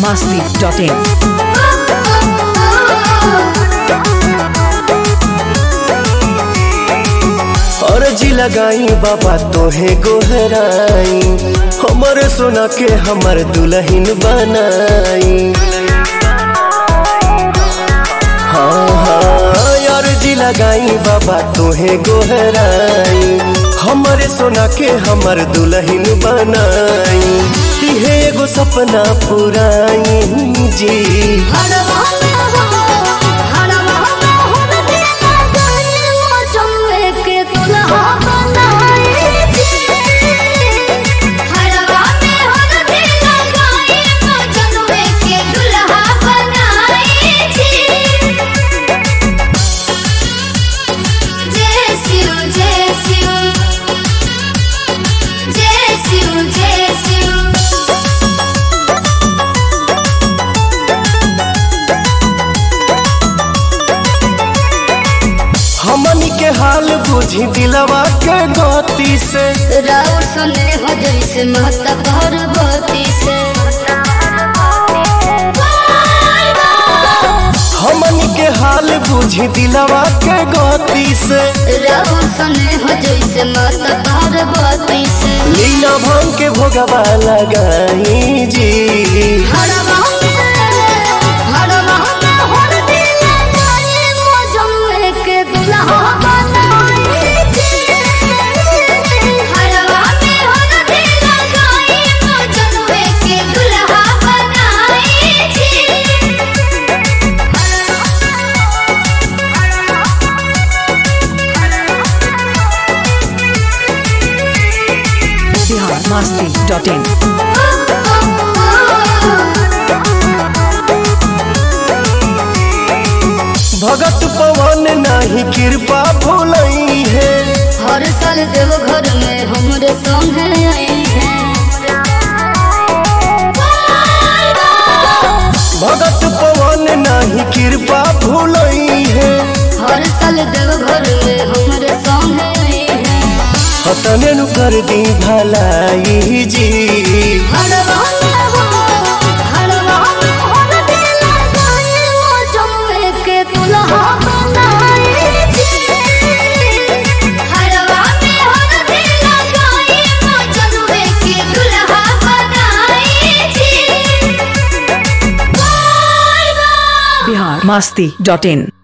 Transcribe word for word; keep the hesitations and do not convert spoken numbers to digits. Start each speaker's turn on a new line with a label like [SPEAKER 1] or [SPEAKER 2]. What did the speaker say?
[SPEAKER 1] masti dot in.
[SPEAKER 2] अर्जी लगाई बाबा तोहे गोहराई, हमर सोना के हमर दुल्हन बनाई। हाँ हाँ अर्जी लगाई बाबा तोहे गोहराई, हमरे सोना के हमर दुल्हन बनाई। इहे एगो सपना पुराई जी। हमनी के हाल बुझी दिलवा के गति से,
[SPEAKER 3] राउर सने हो जैसे महता पार्वती से।
[SPEAKER 2] हमनी के हाल बुझी दिलवा के गति से,
[SPEAKER 3] राउर सने हो जैसे महता पार्वती से।
[SPEAKER 2] लीला भांग के भोगवा लगाई जी।
[SPEAKER 1] masti dot in.
[SPEAKER 2] भगत पवन नहीं कृपा भूलई है,
[SPEAKER 3] हर साल देव घर में हमरे संग आई है।
[SPEAKER 2] भगत पवन नहीं कृपा भूलई है,
[SPEAKER 3] हर साल देव घर में हमरे संग आई है।
[SPEAKER 2] हतने नु कर दी भलाई जी।
[SPEAKER 1] masti dot in.